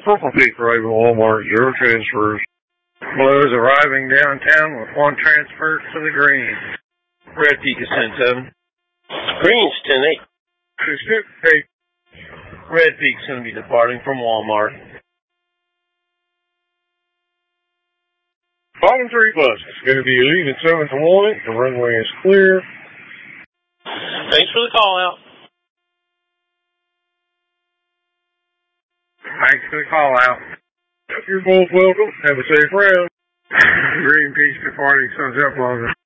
Purple Peak Raven Walmart, 0 transfers. Blues arriving downtown with 1 transfer to the green. Red Peak is 10-7. Green's 10-8. Hey. Red Peak's going to be departing from Walmart. Bottom 3 buses going to be leaving 7th and 1. The runway is clear. Thanks for the call out. Thanks for the call out. You're both welcome. Have a safe round. Green Peak's departing Sun's Up Plaza.